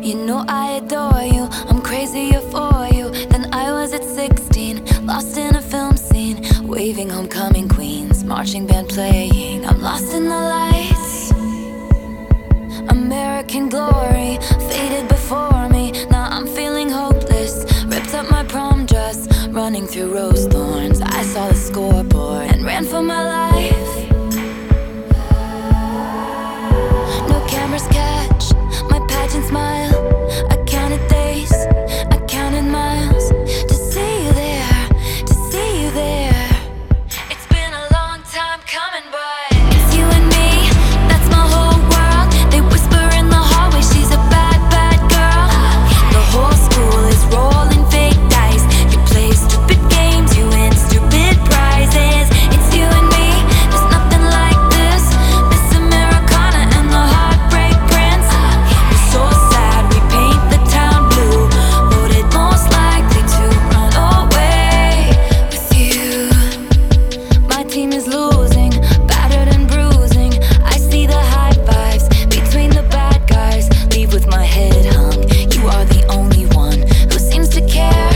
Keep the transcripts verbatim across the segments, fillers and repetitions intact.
You know I adore you, I'm crazier for you than I was at sixteen. Lost in a film scene, waving homecoming queens, marching band playing. I'm lost in the lights. American glory faded before me. Now I'm feeling hopeless. Ripped up my prom dress, running through rose thorns. I saw the scoreboard and ran for my life. No cameras catch my pageant smile. I counted days, I counted miles to see you there, to see you there. It's been a long time coming, but it's you and me, that's my whole world. They whisper in the hallway, she's a bad, bad girl. The whole school is rolling fake dice. You play stupid games, you win stupid prizes. It's you and me, there's nothing like this. Miss Americana and the Heartbreak Prince. We're so sad, we paint the town blue. Voted most likely to run away with you. My team is losing, battered and bruising. I see the high fives between the bad guys. Leave with my head hung. You are the only one who seems to care.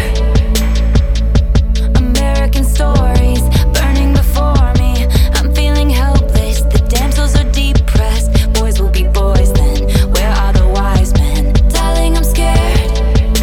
American stories burning before me. I'm feeling helpless. The damsels are depressed. Boys will be boys then. Where are the wise men? Darling, I'm scared.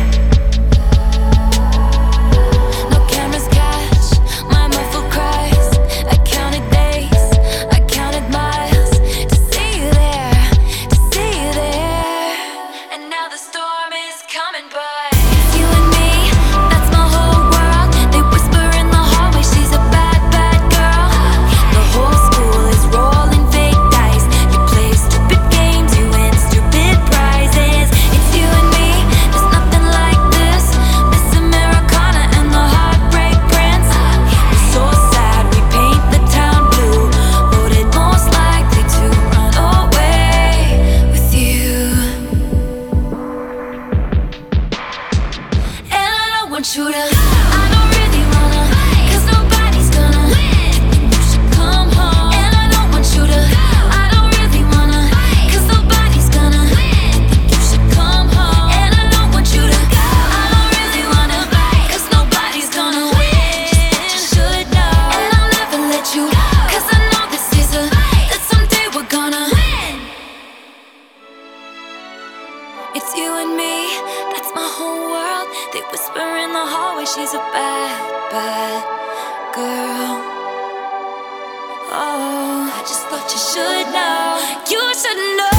No cameras catch my muffled cries. I counted days, I counted miles to see you there, to see you there. And now the storm is coming, but it's you and me, that's my whole world. They whisper in the hallway, she's a bad, bad girl. The whole school is rolling fake dice. You play stupid games, you win stupid prizes. It's you and me, there's nothing like this. Miss Americana and the Heartbreak Prince. We're so sad, we paint the town blue. Voted most likely to run away with you. And I don't want you to, I don't really wanna, cause nobody's gonna think you should come home. And I don't want you to, I don't really wanna, cause nobody's gonna think you should come home. And I don't want you to, I don't really wanna, cause nobody's gonna win. Just what you should know. And I'll never let you, cause I know this is a, that someday we're gonna win. It's you and me, that's my whole world. They whisper in the hallway, she's a bad, bad girl. Oh, I just thought you should know, you should know.